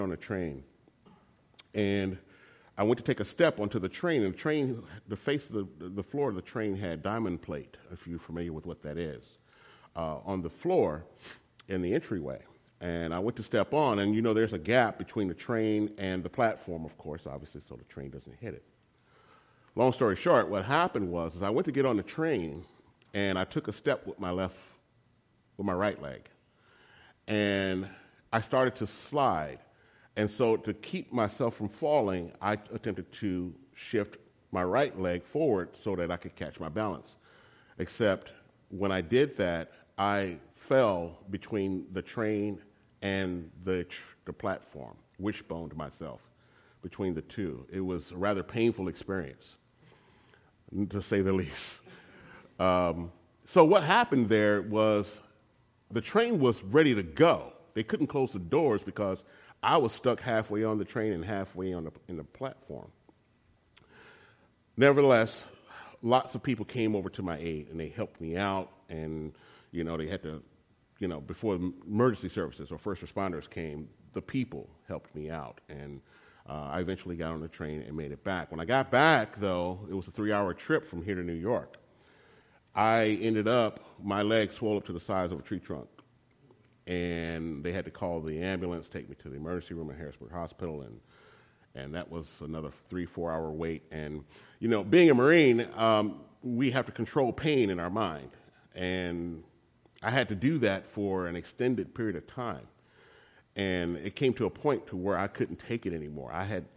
on a train, and I went to take a step onto the train, and the face of the floor of the train had diamond plate, if you're familiar with what that is, on the floor in the entryway. And I went to step on, and there's a gap between the train and the platform, of course, obviously, so the train doesn't hit it. Long story short, what happened was I went to get on the train, and I took a step with my right leg, and I started to slide. And so to keep myself from falling, I attempted to shift my right leg forward so that I could catch my balance. Except when I did that, I fell between the train and the platform, wishboned myself between the two. It was a rather painful experience, to say the least. So what happened there was the train was ready to go. They couldn't close the doors because I was stuck halfway on the train and halfway in the platform. Nevertheless, lots of people came over to my aid, and they helped me out. And, they had to, before the emergency services or first responders came, the people helped me out. And I eventually got on the train and made it back. When I got back, though, it was a 3-hour trip from here to New York. I ended up, my leg swelled up to the size of a tree trunk. And they had to call the ambulance, take me to the emergency room at Harrisburg Hospital, and that was another 3-4 hour wait. And, being a Marine, we have to control pain in our mind. And I had to do that for an extended period of time. And it came to a point to where I couldn't take it anymore. I had,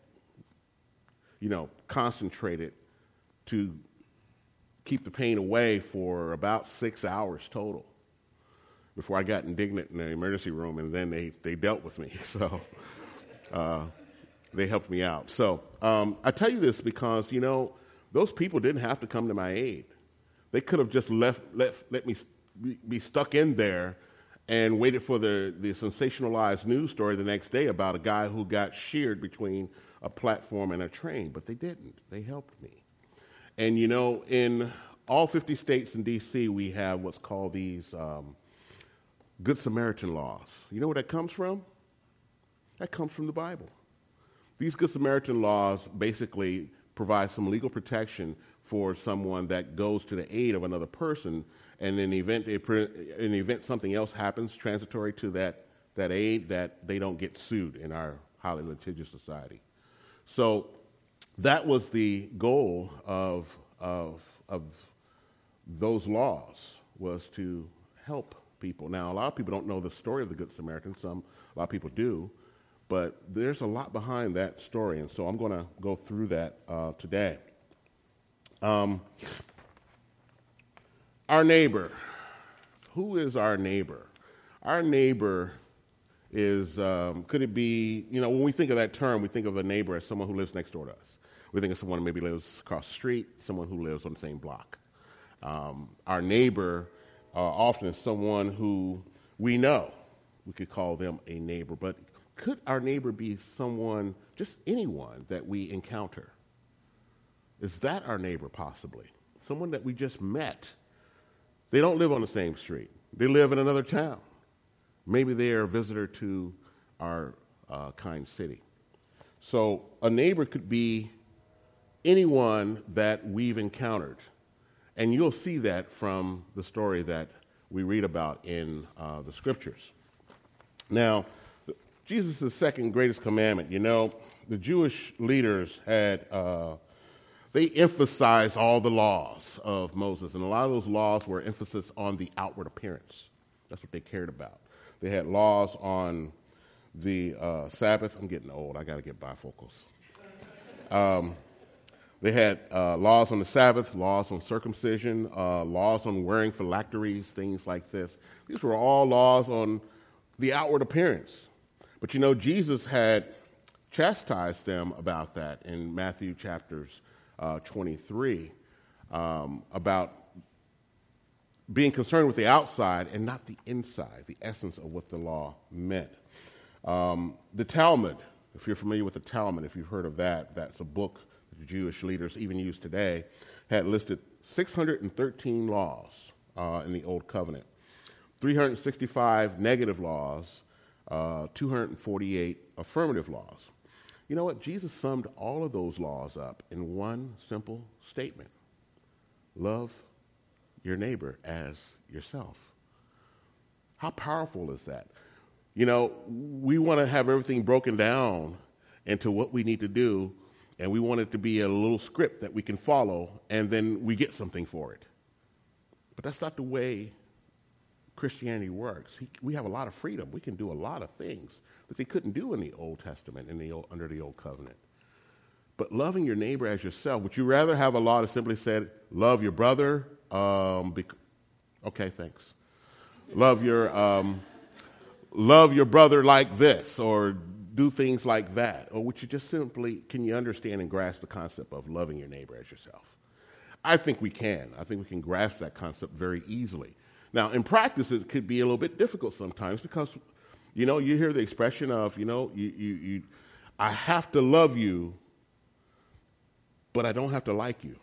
concentrated to keep the pain away for about 6 hours total before I got indignant in the emergency room, and then they dealt with me. So they helped me out. So I tell you this because, those people didn't have to come to my aid. They could have just let me be stuck in there and waited for the sensationalized news story the next day about a guy who got sheared between a platform and a train. But they didn't. They helped me. And, in all 50 states and D.C., we have what's called these Good Samaritan laws. You know where that comes from? That comes from the Bible. These Good Samaritan laws basically provide some legal protection for someone that goes to the aid of another person, and in the event something else happens transitory to that aid, that they don't get sued in our highly litigious society. So that was the goal of those laws, was to help people. Now, a lot of people don't know the story of the Good Samaritan. A lot of people do, but there's a lot behind that story, and so I'm going to go through that today. Our neighbor. Who is our neighbor? Our neighbor is, could it be, when we think of that term, we think of a neighbor as someone who lives next door to us. We think of someone who maybe lives across the street, someone who lives on the same block. Our neighbor often is someone who we know. We could call them a neighbor, but could our neighbor be someone, just anyone that we encounter? Is that our neighbor possibly? Someone that we just met. They don't live on the same street. They live in another town. Maybe they are a visitor to our kind city. So a neighbor could be anyone that we've encountered. And you'll see that from the story that we read about in the scriptures. Now, Jesus' second greatest commandment, the Jewish leaders had, they emphasized all the laws of Moses. And a lot of those laws were emphasis on the outward appearance. That's what they cared about. They had laws on the Sabbath. I'm getting old. I got to get bifocals. They had laws on the Sabbath, laws on circumcision, laws on wearing phylacteries, things like this. These were all laws on the outward appearance. But Jesus had chastised them about that in Matthew chapters 23, about being concerned with the outside and not the inside, the essence of what the law meant. The Talmud, if you're familiar with the Talmud, if you've heard of that, that's a book that the Jewish leaders even use today, had listed 613 laws in the Old Covenant, 365 negative laws 248 affirmative laws. You know what? Jesus summed all of those laws up in one simple statement. Love your neighbor as yourself. How powerful is that? You know, we want to have everything broken down into what we need to do, and we want it to be a little script that we can follow, and then we get something for it. But that's not the way Christianity works. We have a lot of freedom. We can do a lot of things that they couldn't do in the Old Testament, under the Old Covenant. But loving your neighbor as yourself, would you rather have a law that simply said, love your brother? Okay, thanks. Love your brother like this, or do things like that? Or would you just simply, can you understand and grasp the concept of loving your neighbor as yourself? I think we can. I think we can grasp that concept very easily. Now, in practice, it could be a little bit difficult sometimes because, you know, you hear the expression of, you know, I have to love you, but I don't have to like you.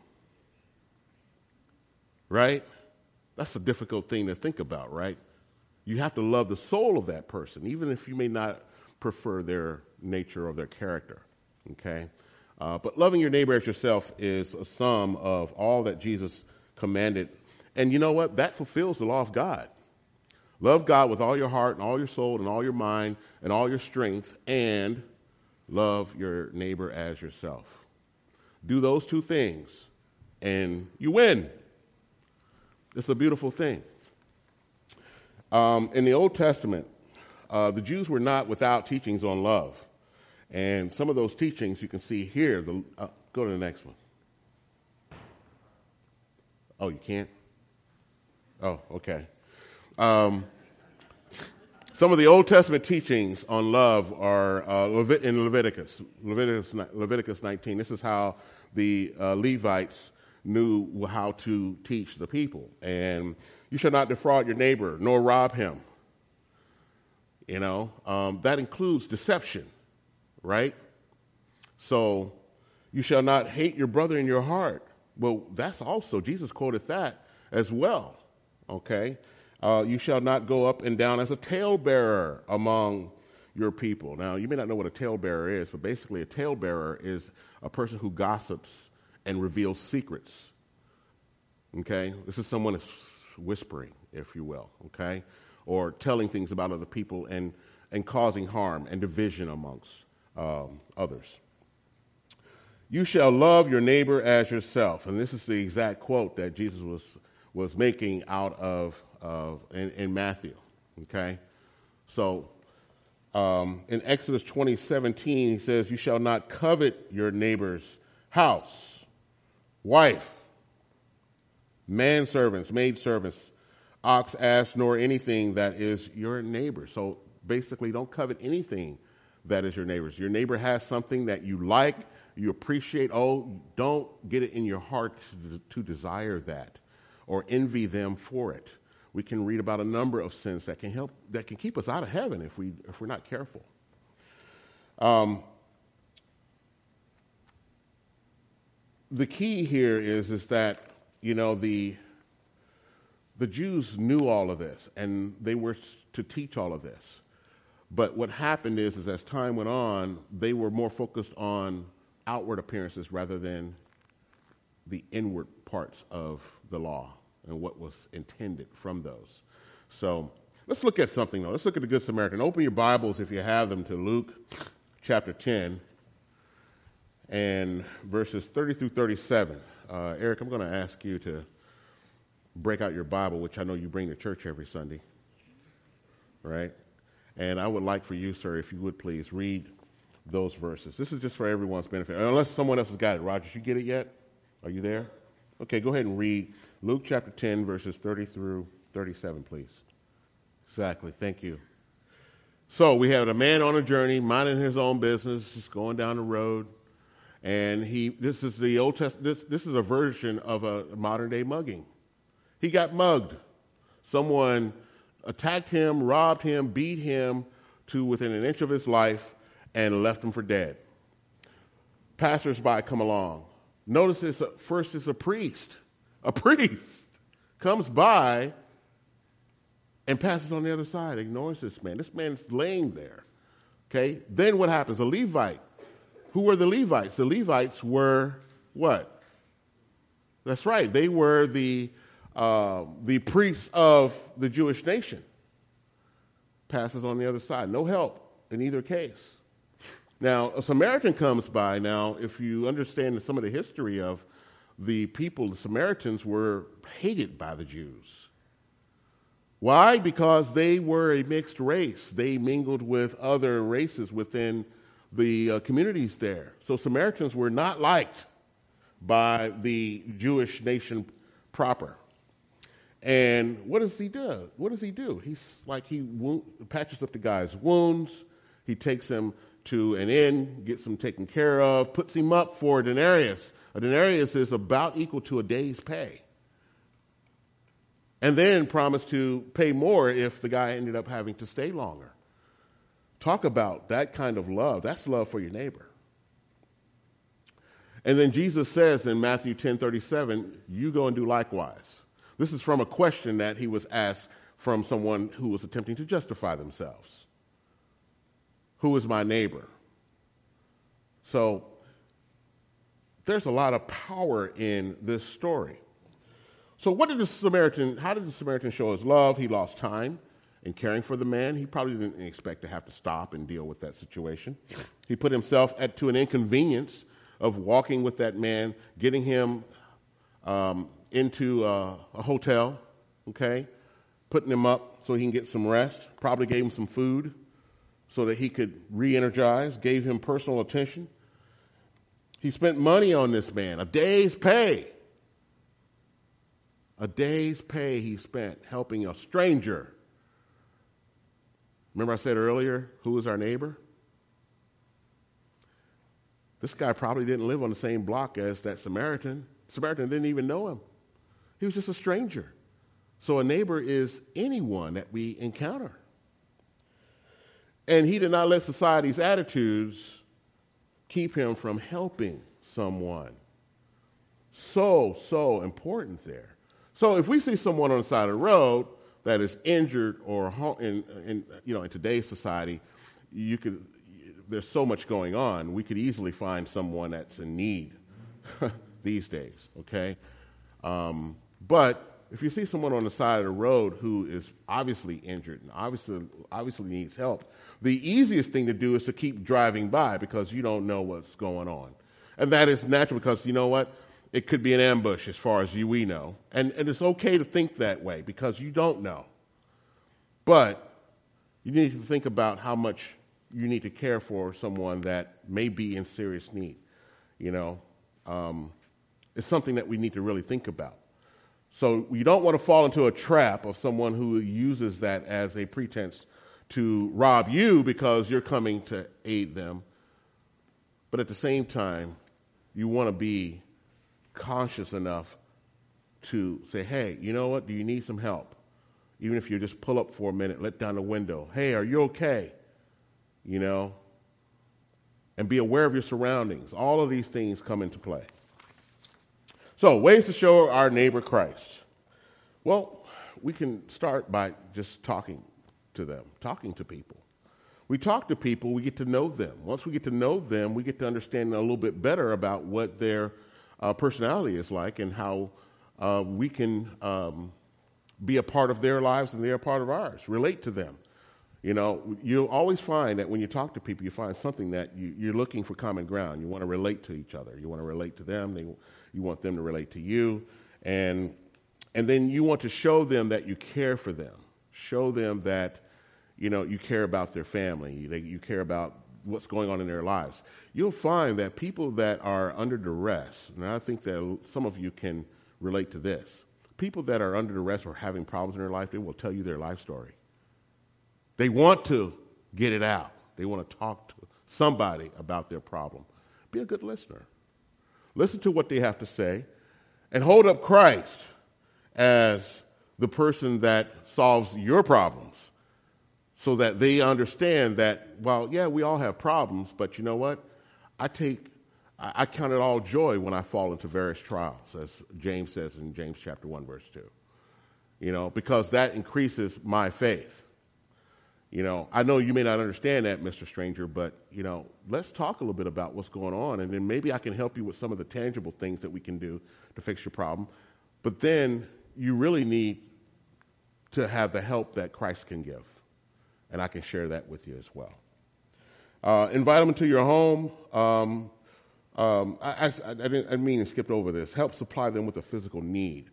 Right? That's a difficult thing to think about, right? You have to love the soul of that person, even if you may not prefer their nature or their character, okay? But loving your neighbor as yourself is a sum of all that Jesus commanded. And you know what? That fulfills the law of God. Love God with all your heart and all your soul and all your mind and all your strength, and love your neighbor as yourself. Do those two things, and you win. It's a beautiful thing. In the Old Testament, the Jews were not without teachings on love. And some of those teachings you can see here. Go to the next one. Oh, you can't? Oh, okay. Some of the Old Testament teachings on love are in Leviticus 19. This is how the Levites knew how to teach the people. And you shall not defraud your neighbor, nor rob him. You know, that includes deception, right? So you shall not hate your brother in your heart. Well, that's also, Jesus quoted that as well, okay? You shall not go up and down as a talebearer among your people. Now, you may not know what a talebearer is, but basically a talebearer is a person who gossips and reveals secrets, okay? This is someone that's whispering, if you will, okay? Or telling things about other people and causing harm and division amongst others. You shall love your neighbor as yourself. And this is the exact quote that Jesus was making out of in Matthew, okay? So in Exodus 20:17, he says, you shall not covet your neighbor's house, wife, manservants, maidservants, ox, ass, nor anything that is your neighbor. So basically, don't covet anything that is your neighbor's. Your neighbor has something that you like, you appreciate. Oh, don't get it in your heart to desire that or envy them for it. We can read about a number of sins that can keep us out of heaven if we're not careful. The key here is that, you know, the Jews knew all of this, and they were to teach all of this. But what happened is as time went on, they were more focused on outward appearances rather than the inward parts of the law and what was intended from those. So let's look at something, though. Let's look at the Good Samaritan. Open your Bibles, if you have them, to Luke chapter 10 and verses 30 through 37. Eric, I'm going to ask you to break out your Bible, which I know you bring to church every Sunday, right? And I would like for you, sir, if you would please read those verses. This is just for everyone's benefit, unless someone else has got it. Roger, you get it yet? Are you there? Okay, go ahead and read Luke chapter 10, verses 30 through 37, please. Exactly, thank you. So we have a man on a journey, minding his own business, just going down the road, and this is the Old Testament. This is a version of a modern-day mugging. He got mugged. Someone attacked him, robbed him, beat him to within an inch of his life, and left him for dead. Passers-by come along. Notice first it's a priest. A priest comes by and passes on the other side, ignores this man. This man's laying there. Okay? Then what happens? A Levite. Who were the Levites? The Levites were what? That's right. They were the priests of the Jewish nation. Passes on the other side. No help in either case. Now, a Samaritan comes by. Now, if you understand some of the history of the people, the Samaritans were hated by the Jews. Why? Because they were a mixed race. They mingled with other races within the communities there. So Samaritans were not liked by the Jewish nation proper. And what does he do? He's like, he patches up the guy's wounds. He takes him to an inn, gets him taken care of, puts him up for a denarius. A denarius is about equal to a day's pay. And then promised to pay more if the guy ended up having to stay longer. Talk about that kind of love. That's love for your neighbor. And then Jesus says in Matthew 10:37, you go and do likewise. This is from a question that he was asked from someone who was attempting to justify themselves. Who is my neighbor? So there's a lot of power in this story. So how did the Samaritan show his love? He lost time in caring for the man. He probably didn't expect to have to stop and deal with that situation. He put himself to an inconvenience of walking with that man, getting him into a hotel, okay, putting him up so he can get some rest, probably gave him some food so that he could re-energize, gave him personal attention. He spent money on this man, a day's pay. A day's pay he spent helping a stranger. Remember I said earlier, who is our neighbor? This guy probably didn't live on the same block as that Samaritan. Samaritan didn't even know him. He was just a stranger. So a neighbor is anyone that we encounter. And he did not let society's attitudes keep him from helping someone. So important there. So if we see someone on the side of the road that is injured or in today's society, there's so much going on. We could easily find someone that's in need these days, okay? But if you see someone on the side of the road who is obviously injured and obviously needs help, the easiest thing to do is to keep driving by because you don't know what's going on. And that is natural because, you know what? It could be an ambush as far as we know. And it's okay to think that way because you don't know. But you need to think about how much you need to care for someone that may be in serious need. It's something that we need to really think about. So you don't want to fall into a trap of someone who uses that as a pretense to rob you because you're coming to aid them. But at the same time, you want to be conscious enough to say, hey, you know what? Do you need some help? Even if you just pull up for a minute, let down the window. Hey, are you okay? And be aware of your surroundings. All of these things come into play. So, ways to show our neighbor Christ. Well, we can start by just talking to them, talking to people. We talk to people, we get to know them. Once we get to know them, we get to understand a little bit better about what their personality is like and how we can be a part of their lives and they're a part of ours, relate to them. You'll always find that when you talk to people, you find something that you're looking for common ground. You want to relate to each other. You want to relate to them. You want them to relate to you. And then you want to show them that you care for them. Show them that, you care about their family. You care about what's going on in their lives. You'll find that people that are under duress, and I think that some of you can relate to this, people that are under duress or having problems in their life, they will tell you their life story. They want to get it out. They want to talk to somebody about their problem. Be a good listener. Listen to what they have to say and hold up Christ as the person that solves your problems so that they understand that, well, yeah, we all have problems, but you know what? I count it all joy when I fall into various trials, as James says in James chapter 1, verse 2. because that increases my faith. I know you may not understand that, Mr. Stranger, but, let's talk a little bit about what's going on, and then maybe I can help you with some of the tangible things that we can do to fix your problem. But then you really need to have the help that Christ can give, and I can share that with you as well. Invite them into your home. I didn't mean to skip over this. Help supply them with a physical need.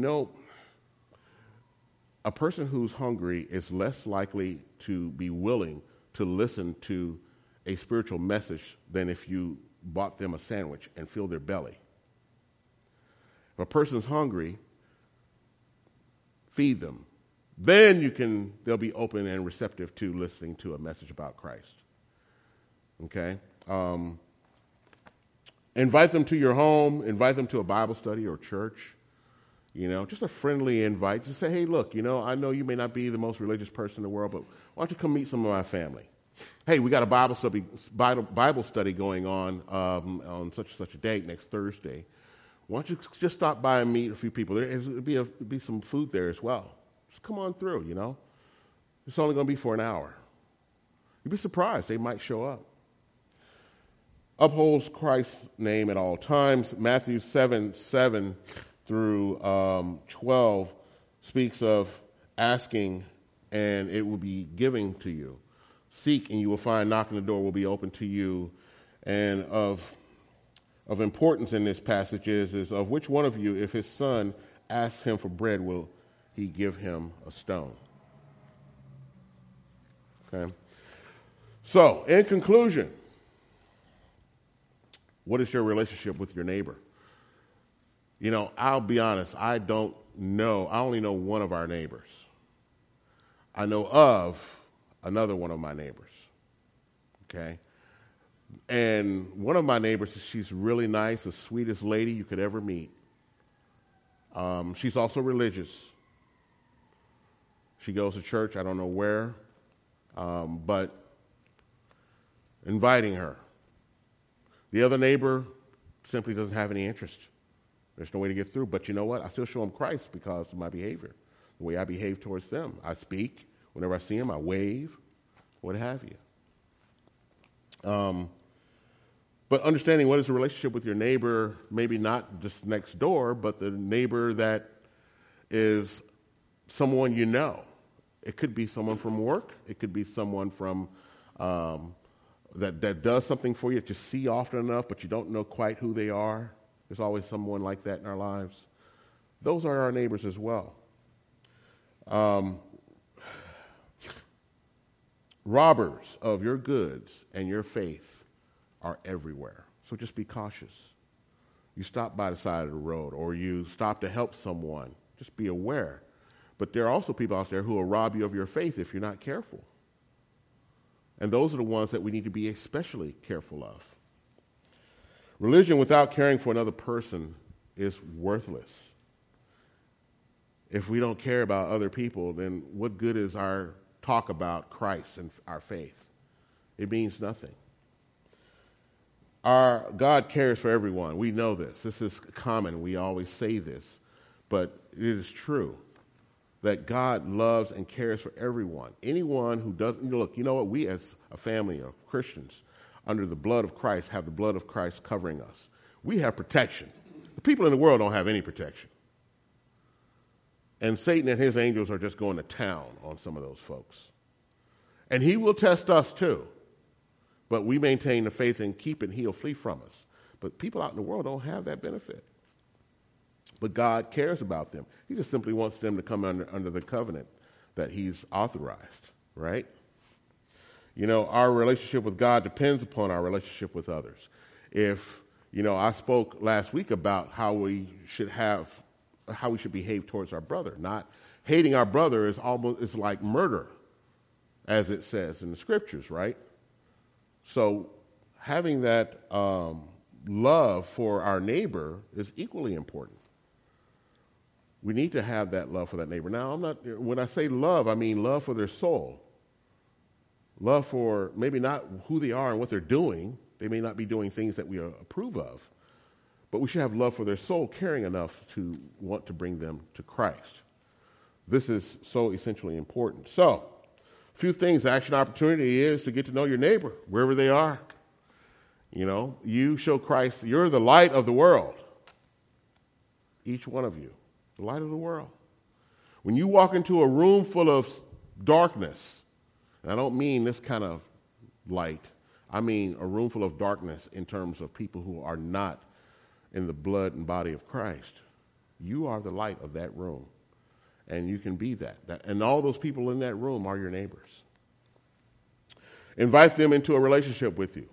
A person who's hungry is less likely to be willing to listen to a spiritual message than if you bought them a sandwich and filled their belly. If a person's hungry, feed them. Then they'll be open and receptive to listening to a message about Christ. Okay? Invite them to your home. Invite them to a Bible study or church. Just a friendly invite. Just say, hey, look, I know you may not be the most religious person in the world, but why don't you come meet some of my family? Hey, we got a Bible study going on such and such a date next Thursday. Why don't you just stop by and meet a few people? There'll be some food there as well. Just come on through, It's only going to be for an hour. You'd be surprised. They might show up. Upholds Christ's name at all times. Matthew 7:7 through 12 speaks of asking and it will be given to you. Seek and you will find. Knock, and the door will be open to you. And of importance in this passage is of which one of you, if his son asks him for bread, will he give him a stone? Okay. So, in conclusion, what is your relationship with your neighbor? I'll be honest, I don't know. I only know one of our neighbors. I know of another one of my neighbors. Okay? And one of my neighbors, she's really nice, the sweetest lady you could ever meet. She's also religious. She goes to church, I don't know where, but inviting her. The other neighbor simply doesn't have any interest. There's no way to get through. But you know what? I still show them Christ because of my behavior, the way I behave towards them. I speak. Whenever I see them, I wave, what have you. But understanding what is the relationship with your neighbor, maybe not just next door, but the neighbor that is someone you know. It could be someone from work. It could be someone from that does something for you that you see often enough, but you don't know quite who they are. There's always someone like that in our lives. Those are our neighbors as well. Robbers of your goods and your faith are everywhere. So just be cautious. You stop by the side of the road or you stop to help someone. Just be aware. But there are also people out there who will rob you of your faith if you're not careful. And those are the ones that we need to be especially careful of. Religion without caring for another person is worthless. If we don't care about other people, then what good is our talk about Christ and our faith? It means nothing. Our God cares for everyone. We know this. This is common. We always say this. But it is true that God loves and cares for everyone. Anyone who doesn't, look, you know what? We as a family of Christians, under the blood of Christ, have the blood of Christ covering us. We have protection. The people in the world don't have any protection. And Satan and his angels are just going to town on some of those folks. And he will test us too. But we maintain the faith and keep it, and he'll flee from us. But people out in the world don't have that benefit. But God cares about them. He just simply wants them to come under the covenant that he's authorized, right? You know, our relationship with God depends upon our relationship with others. If, I spoke last week about how we should behave towards our brother. Not hating our brother is like murder, as it says in the scriptures, right? So having that love for our neighbor is equally important. We need to have that love for that neighbor. Now, when I say love, I mean love for their soul. Love for maybe not who they are and what they're doing. They may not be doing things that we approve of. But we should have love for their soul, caring enough to want to bring them to Christ. This is so essentially important. So, a few things. Action opportunity is to get to know your neighbor, wherever they are. You know, you show Christ. You're the light of the world. Each one of you, the light of the world. When you walk into a room full of darkness, and I don't mean this kind of light, I mean a room full of darkness in terms of people who are not in the blood and body of Christ. You are the light of that room, and you can be that. And all those people in that room are your neighbors. Invite them into a relationship with you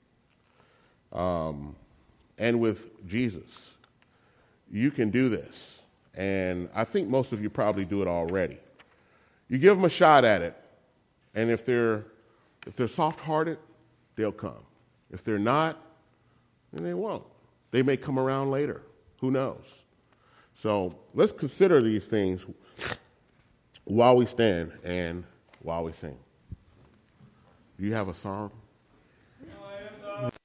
and with Jesus. You can do this, and I think most of you probably do it already. You give them a shot at it, and if they're soft-hearted, they'll come. If they're not, then they won't. They may come around later. Who knows? So let's consider these things while we stand and while we sing. Do you have a song?